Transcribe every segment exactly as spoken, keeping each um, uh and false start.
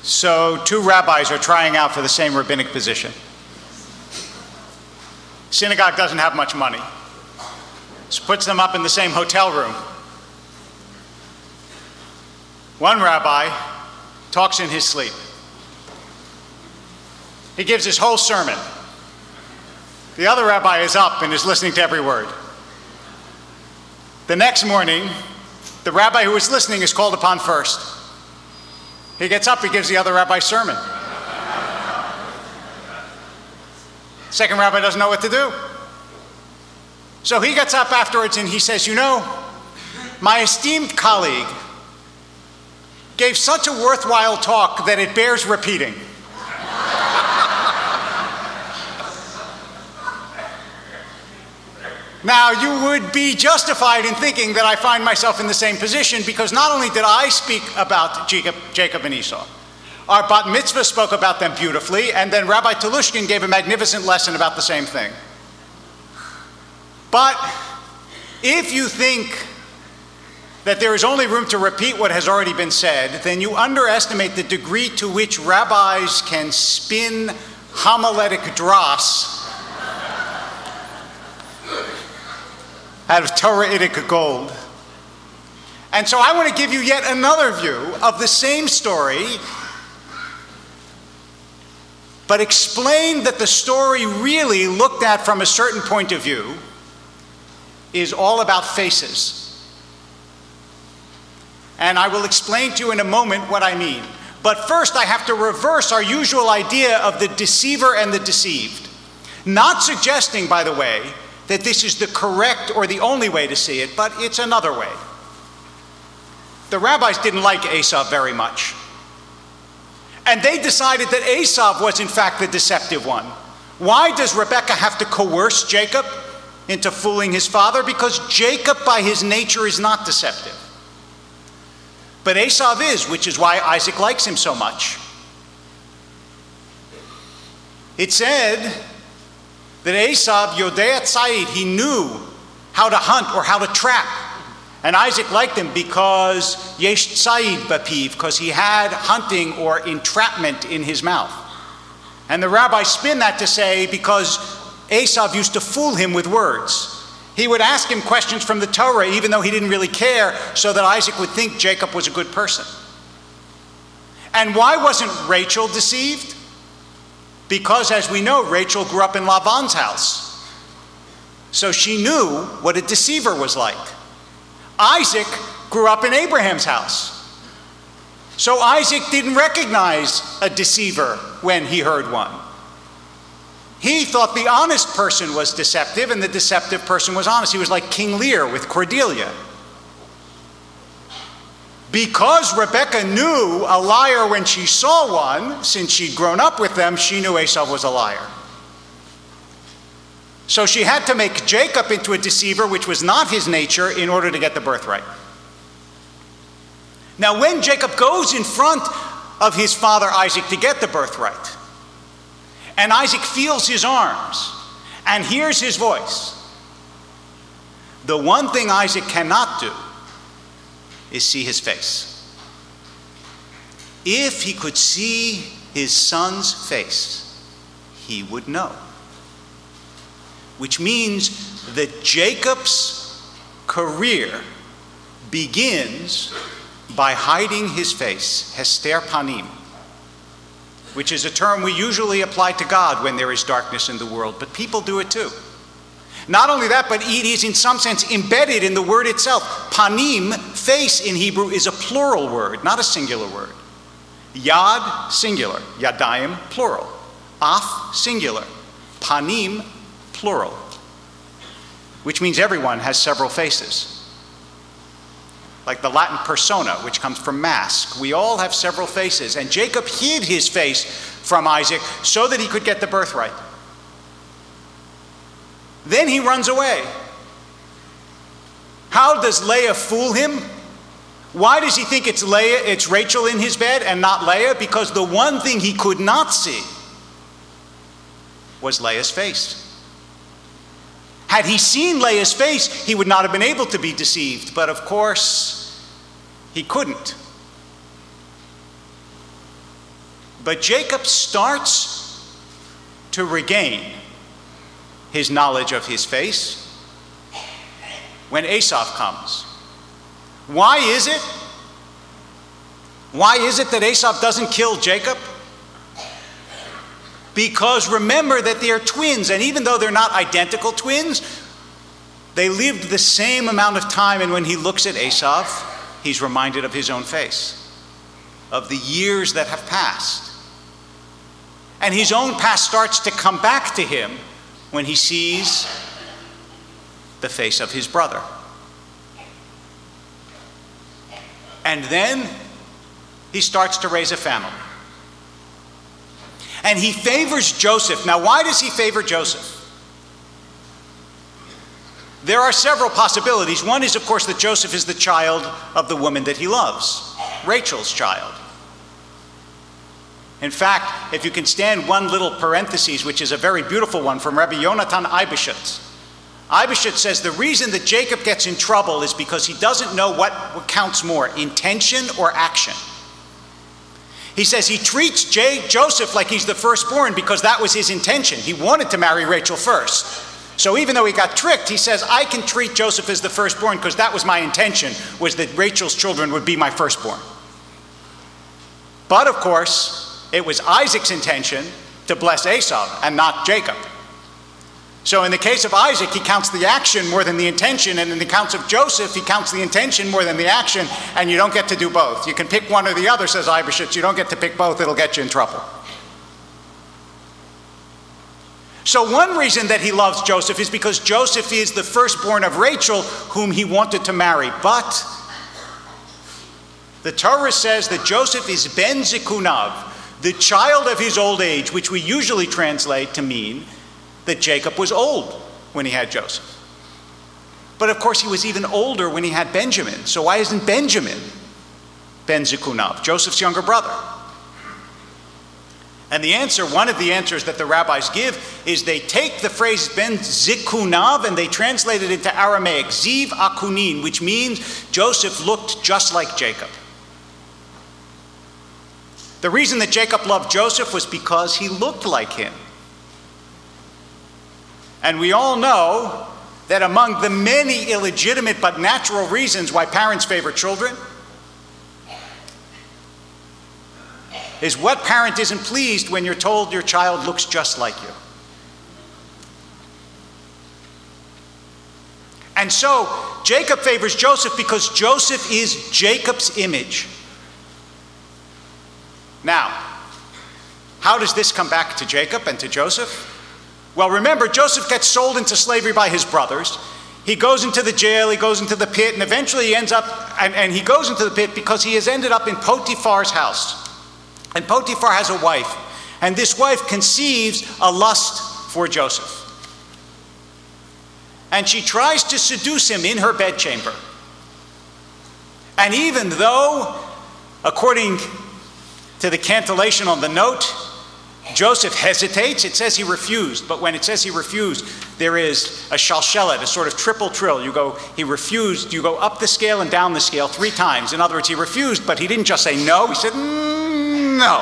So two rabbis are trying out for the same rabbinic position. Synagogue doesn't have much money, so puts them up in the same hotel room. One rabbi talks in his sleep. He gives his whole sermon. The other rabbi is up and is listening to every word. The next morning, the rabbi who was listening is called upon first. He gets up, he gives the other rabbi sermon. Second rabbi doesn't know what to do. So he gets up afterwards and he says, you know, my esteemed colleague gave such a worthwhile talk that it bears repeating. Now, you would be justified in thinking that I find myself in the same position, because not only did I speak about Jacob, Jacob and Esau, our bat mitzvah spoke about them beautifully, and then Rabbi Telushkin gave a magnificent lesson about the same thing. But if you think that there is only room to repeat what has already been said, then you underestimate the degree to which rabbis can spin homiletic dross out of Torah-itic gold. And so I want to give you yet another view of the same story, but explain that the story really, looked at from a certain point of view, is all about faces. And I will explain to you in a moment what I mean. But first I have to reverse our usual idea of the deceiver and the deceived. Not suggesting, by the way, that this is the correct or the only way to see it, but it's another way. The rabbis didn't like Esav very much. And they decided that Esav was in fact the deceptive one. Why does Rebekah have to coerce Jacob into fooling his father? Because Jacob by his nature is not deceptive. But Esav is, which is why Isaac likes him so much. It said that Esav, Yodea Tzayid, he knew how to hunt or how to trap. And Isaac liked him because Yesh Tzayid Bapiv, because he had hunting or entrapment in his mouth. And the rabbis spin that to say because Esav used to fool him with words. He would ask him questions from the Torah even though he didn't really care, so that Isaac would think Jacob was a good person. And why wasn't Rachel deceived? Because, as we know, Rachel grew up in Laban's house. So she knew what a deceiver was like. Isaac grew up in Abraham's house. So Isaac didn't recognize a deceiver when he heard one. He thought the honest person was deceptive and the deceptive person was honest. He was like King Lear with Cordelia. Because Rebekah knew a liar when she saw one, since she'd grown up with them, she knew Esau was a liar. So she had to make Jacob into a deceiver, which was not his nature, in order to get the birthright. Now, when Jacob goes in front of his father Isaac to get the birthright, and Isaac feels his arms and hears his voice, the one thing Isaac cannot do is see his face. If he could see his son's face, he would know. Which means that Jacob's career begins by hiding his face, hester panim, which is a term we usually apply to God when there is darkness in the world, but people do it too. Not only that, but it is in some sense embedded in the word itself. Panim, face in Hebrew, is a plural word, not a singular word. Yad, singular. Yadayim, plural. Af, singular. Panim, plural. Which means everyone has several faces. Like the Latin persona, which comes from mask. We all have several faces. And Jacob hid his face from Isaac so that he could get the birthright. Then he runs away. How does Leah fool him? Why does he think it's Leah, it's Rachel in his bed and not Leah? Because the one thing he could not see was Leah's face. Had he seen Leah's face, he would not have been able to be deceived. But of course, he couldn't. But Jacob starts to regain his knowledge of his face when Esau comes. Why is it? Why is it that Esau doesn't kill Jacob? Because remember that they are twins, and even though they're not identical twins, they lived the same amount of time, and when he looks at Esau, he's reminded of his own face, of the years that have passed. And his own past starts to come back to him when he sees the face of his brother. And then he starts to raise a family. And he favors Joseph. Now, why does he favor Joseph? There are several possibilities. One is, of course, that Joseph is the child of the woman that he loves, Rachel's child. In fact, if you can stand one little parenthesis, which is a very beautiful one from Rabbi Yonatan Eibeshut. Eibeshut says the reason that Jacob gets in trouble is because he doesn't know what counts more, intention or action. He says he treats J- Joseph like he's the firstborn because that was his intention. He wanted to marry Rachel first. So even though he got tricked, he says, I can treat Joseph as the firstborn because that was my intention, was that Rachel's children would be my firstborn. But of course, it was Isaac's intention to bless Esau and not Jacob. So in the case of Isaac, he counts the action more than the intention, and in the case of Joseph, he counts the intention more than the action, and you don't get to do both. You can pick one or the other, says Eibeshut. You don't get to pick both, it'll get you in trouble. So one reason that he loves Joseph is because Joseph is the firstborn of Rachel, whom he wanted to marry. But the Torah says that Joseph is ben zikunav, the child of his old age, which we usually translate to mean that Jacob was old when he had Joseph. But of course he was even older when he had Benjamin. So why isn't Benjamin ben zikunav, Joseph's younger brother? And the answer, one of the answers that the rabbis give, is they take the phrase ben zikunav and they translate it into Aramaic, ziv akunin, which means Joseph looked just like Jacob. The reason that Jacob loved Joseph was because he looked like him. And we all know that among the many illegitimate but natural reasons why parents favor children is what parent isn't pleased when you're told your child looks just like you. And so Jacob favors Joseph because Joseph is Jacob's image. Now, how does this come back to Jacob and to Joseph? Well, remember, Joseph gets sold into slavery by his brothers. He goes into the jail, he goes into the pit, and eventually he ends up, and, and he goes into the pit because he has ended up in Potiphar's house. And Potiphar has a wife, and this wife conceives a lust for Joseph. And she tries to seduce him in her bedchamber. And even though, according to the cantillation on the note, Joseph hesitates, it says he refused, but when it says he refused, there is a shalshelet, a sort of triple trill. You go, he refused, you go up the scale and down the scale three times. In other words, he refused, but he didn't just say no, he said mm, no.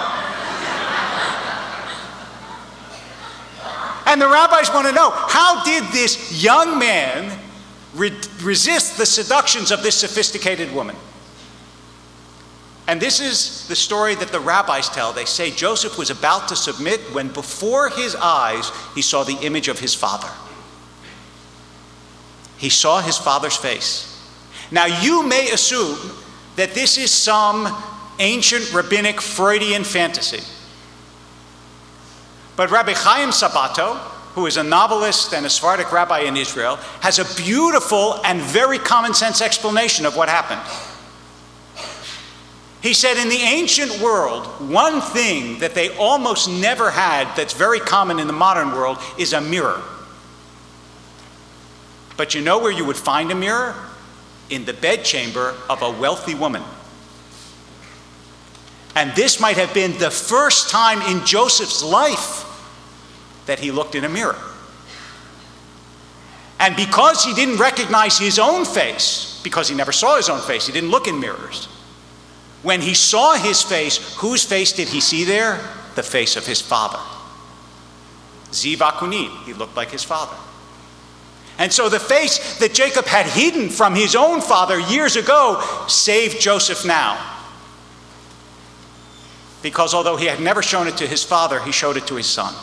And the rabbis want to know, how did this young man re- resist the seductions of this sophisticated woman? And this is the story that the rabbis tell. They say Joseph was about to submit when before his eyes he saw the image of his father. He saw his father's face. Now you may assume that this is some ancient rabbinic Freudian fantasy. But Rabbi Chaim Sabato, who is a novelist and a Sephardic rabbi in Israel, has a beautiful and very common sense explanation of what happened. He said in the ancient world, one thing that they almost never had that's very common in the modern world is a mirror. But you know where you would find a mirror? In the bedchamber of a wealthy woman. And this might have been the first time in Joseph's life that he looked in a mirror. And because he didn't recognize his own face, because he never saw his own face, he didn't look in mirrors, When he saw his face, whose face did he see there? The face of his father. Ziv Akunim, he looked like his father. And so the face that Jacob had hidden from his own father years ago saved Joseph now. Because although he had never shown it to his father, he showed it to his son.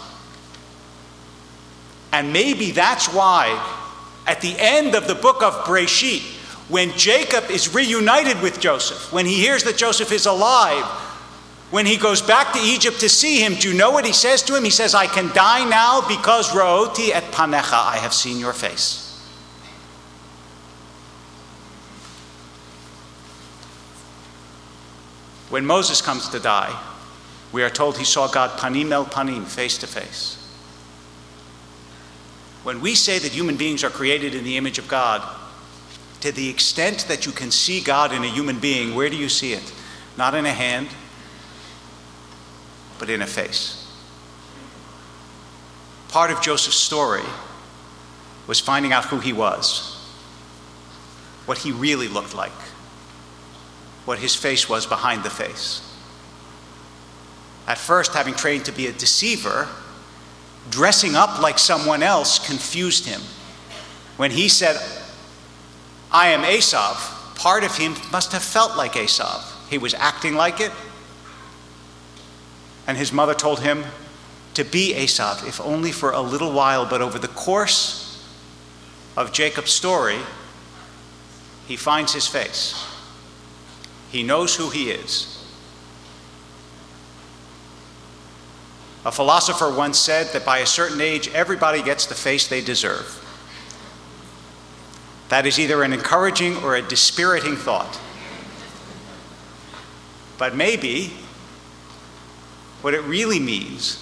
And maybe that's why at the end of the book of Breshit, when Jacob is reunited with Joseph, when he hears that Joseph is alive, when he goes back to Egypt to see him, do you know what he says to him? He says, I can die now because Ra'oti et panecha, I have seen your face. When Moses comes to die, we are told he saw God panim el panim, face to face. When we say that human beings are created in the image of God, to the extent that you can see God in a human being, where do you see it? Not in a hand, but in a face. Part of Joseph's story was finding out who he was, what he really looked like, what his face was behind the face. At first, having trained to be a deceiver, dressing up like someone else confused him. When he said, I am Esav, part of him must have felt like Esav. He was acting like it. And his mother told him to be Esav, if only for a little while. But over the course of Jacob's story, he finds his face. He knows who he is. A philosopher once said that by a certain age, everybody gets the face they deserve. That is either an encouraging or a dispiriting thought. But maybe what it really means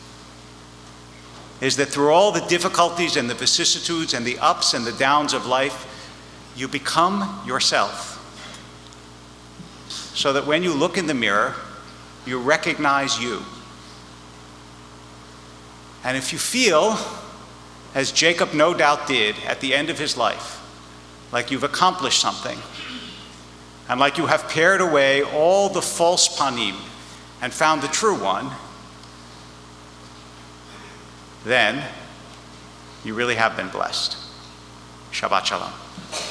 is that through all the difficulties and the vicissitudes and the ups and the downs of life, you become yourself. So that when you look in the mirror, you recognize you. And if you feel, as Jacob no doubt did at the end of his life, like you've accomplished something, and like you have pared away all the false panim and found the true one, then you really have been blessed. Shabbat Shalom.